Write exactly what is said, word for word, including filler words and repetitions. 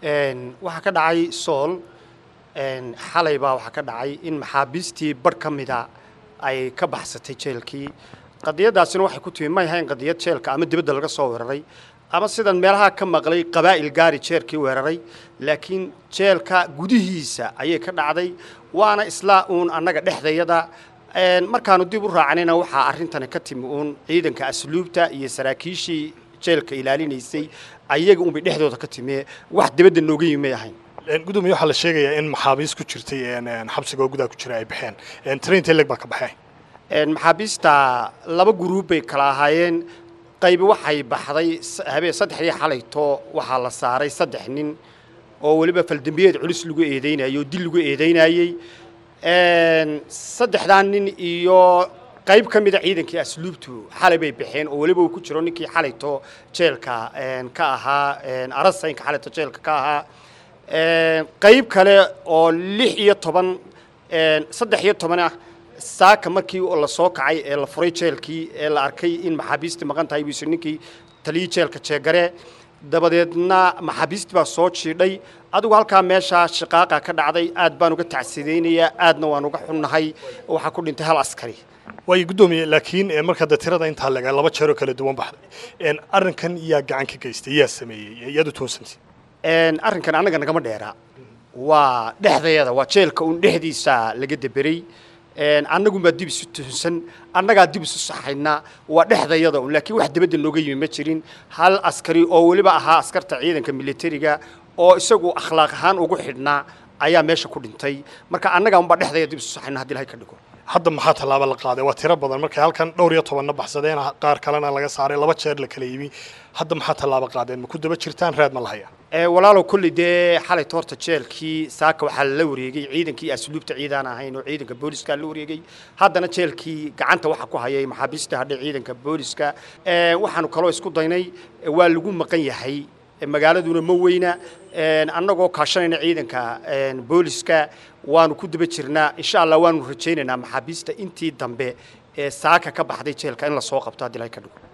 waxa ka dhacay sool xalay baa waxa ka dhacay in maxaabiistii bar ka mida ay ka baxsatay jeelkii qadiyadaasina waxay ku timi may hayn qadiyad jeelka ama dibadda laga soo weeraray ama sidan meelaha ka maqlay qabaa'il gaari jeelkii weeraray laakiin jeelka gudihiisa ayay ka dhacday waana isla uun annaga dhexdeeyada markaanu dib u raacanayna waxa arintani ka timi uun ciidanka asluubta iyo saraakiishii jeelka ilaalinaysay ayaga uun dhexdooda ka timi wax dibadda nooga yimay ahayn gudoomiye waxa la sheegayaa in maxaabiis ku jirtay xabsiga gudaha ku jira ay baxeen train leg ba ka baxay maxaabiista laba group bay kala ahaayeen qayb waxay baxday habeen saddexdii xalayto waxa la saaray saddex nin oo waliba faldambiyeed culus lagu eedeynayo dil lagu eedeynayay een saddexdan nin iyo qayb ka mid ah ciidankii asluubtu xalay bay baxeen oo waliba uu ku jiro ninkii xalayto jeelka een ka ahaa een arasaynka xalayto jeelka ka ahaa een qayb kale oo lix iyo toban een saddex iyo toban ah saaka markii la soo kacay ee la furay jeelkii ee la arkay in maxaabiista maqan tahay wiisoo ninkii taliye jeelka jeegare dabadeedna maxaabiist baa soo jiidhay adigu halka meesha shaqaaqa ka dhacday aad baan uga tacsideynaya aadna waan uga xunnahay waxa ku dhintay hal askari way gudoomiye laakiin marka tirada inta laga laba jeer oo kala duwan baxday een arrinkan iyo gacan ka geystay yaa sameeyay iyadu toosantay een arrinkan anaga nagama dheera waa dhexdeeda waa jeelka uu dhexdiisa laga daberay een anagu ma dib isu tuusan anaga dib isu saxayna waa dhexdeeda oo laakiin wax dibadda nooga yimid ma jirin hal askari oo waliba ahaa askarta ciidanka militariga oo isagu akhlaaq ahaan ugu xidhnaa ayaa meesha ku dhintay marka anaga uma dhexdeeda dib isu saxayna hadii la ka dhigo hadda maxaa talaabo la qaaday waa tiro badan markay halkan dhowr iyo toban baxsadeen qaar kalena laga saaray laba jeer la kala yimi hadda maxaa talaabo qaadeen ma ku daba jirtaan raad ma lahaya ee walaalo kulli de xalay toorta jeelkii saaka waxa la wareegay ciidankii asluubta ciidan ahayn oo ciidanka booliska la wareegay haddana jeelkii gacanta waxa ku hayay maxaabiista hadda ciidanka booliska ee waxaanu kala isku daynay waa lagu maqan yahay magaaladuna ma weyna een annagoo kaashanayna ciidanka een booliska waanu ku daba jirnaa insha Allah waanu rajaynaynaa maxaabiista intii dambe ee saaka ka baxday jeelka in la soo qabto hadii la ka dhigo